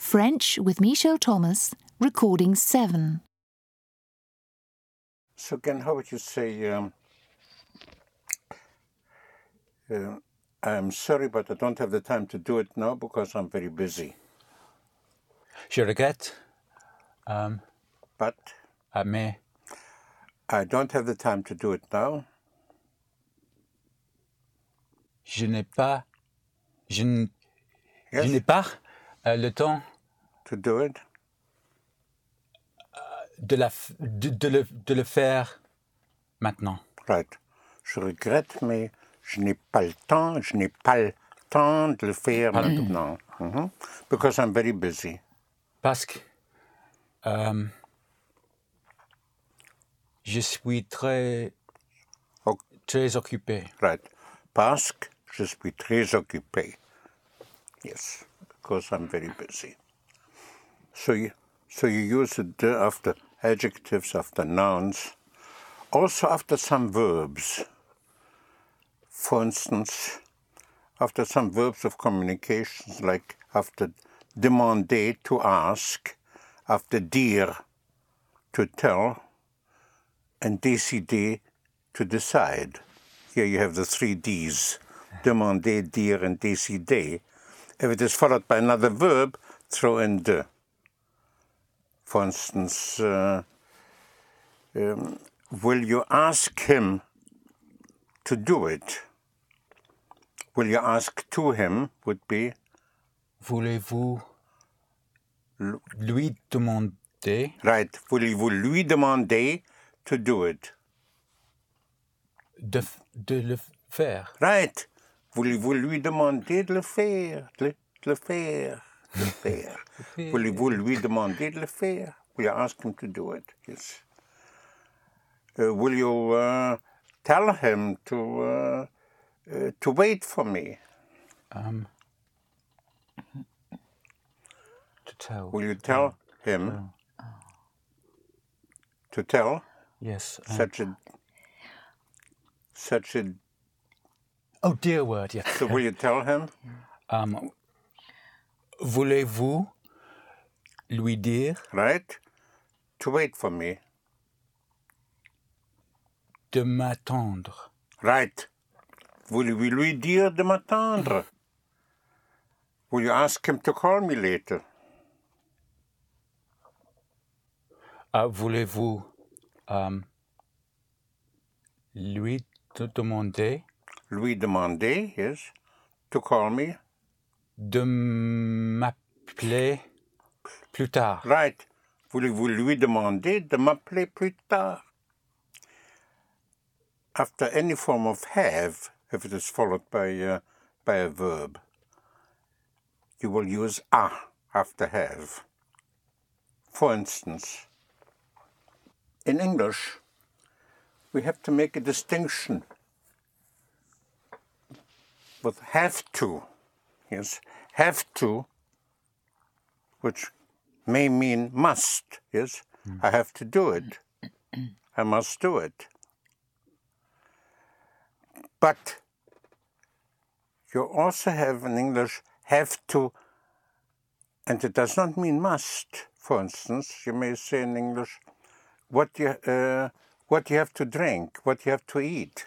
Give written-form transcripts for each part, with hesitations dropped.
French with Michel Thomas, recording 7. So again, how would you say, I'm sorry, but I don't have the time to do it now because I'm very busy. Je regrette, But mais I don't have the time to do it now. je n'ai pas le temps To do it. de le faire maintenant. Right. Je regrette, mais je n'ai pas le temps de le faire maintenant. Because I'm very busy. Parce que je suis très occupé. Right. Parce que je suis très occupé. Yes, because I'm very busy. So you use the de after adjectives, after nouns, also after some verbs. For instance, after some verbs of communications, like after demander, to ask, after dire, to tell, and décider, to decide. Here you have the 3 Ds, demander, dire, and décider. If it is followed by another verb, throw in de. For instance, will you ask him to do it? Will you ask to him would be Voulez-vous lui demander right. Voulez-vous lui demander to do it? de le faire? Right. Voulez-vous lui demander de le faire? De le faire. De le faire. Voulez-vous lui demander de le faire? Will you ask him to do it? Yes. Will you tell him to wait for me? To tell. Will you tell him to tell? Yes. Such a. Oh, dear word, yes. So will you tell him? Voulez-vous lui dire Right? To wait for me. de m'attendre? Right. Voulez-vous lui dire de m'attendre? Will you ask him to call me later? Voulez-vous lui demander Lui demander, yes, to call me. de m'appeler plus tard? Right. Voulez-vous lui demander de m'appeler plus tard? After any form of have, if it is followed by a verb, you will use a after have. For instance, in English, we have to make a distinction with have to. Yes, have to, which may mean must. Yes, I have to do it. I must do it. But you also have in English have to, and it does not mean must. For instance, you may say in English, what you have to drink, what you have to eat.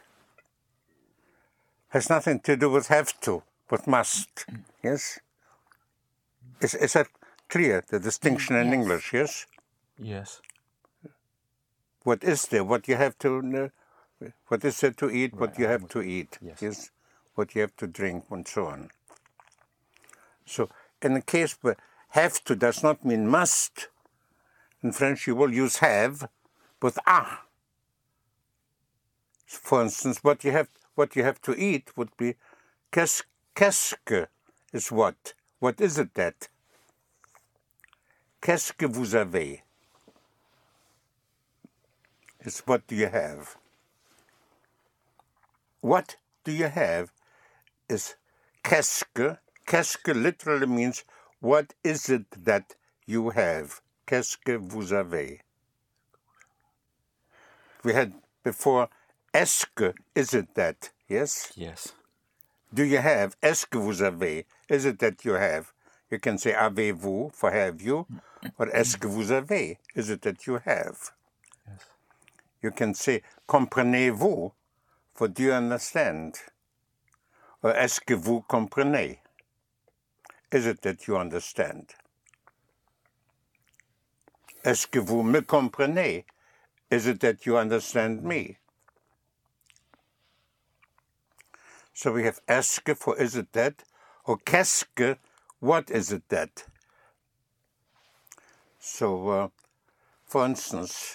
Has nothing to do with have to, but must. Yes? Is that clear, the distinction in English, yes? Yes. What is there? What you have to, what is there to eat, what you have to eat, yes? What you have to drink, and so on. So, in the case where have to does not mean must, in French you will use have with a. For instance, what you have to eat would be qu'est-ce que is what? What is it that? Qu'est-ce que vous avez? It's what do you have? What do you have is qu'est-ce que. Qu'est-ce que literally means what is it that you have? Qu'est-ce que vous avez? We had before est-ce que, is it that? Yes? Yes. Do you have? Est-ce que vous avez? Is it that you have? You can say avez-vous for have you, or est-ce que vous avez? Is it that you have? Yes. You can say comprenez-vous for do you understand? Or est-ce que vous comprenez? Is it that you understand? Est-ce que vous me comprenez? Is it that you understand me? So we have est-ce que for is it that, or qu'est-ce que, what is it that? So, for instance,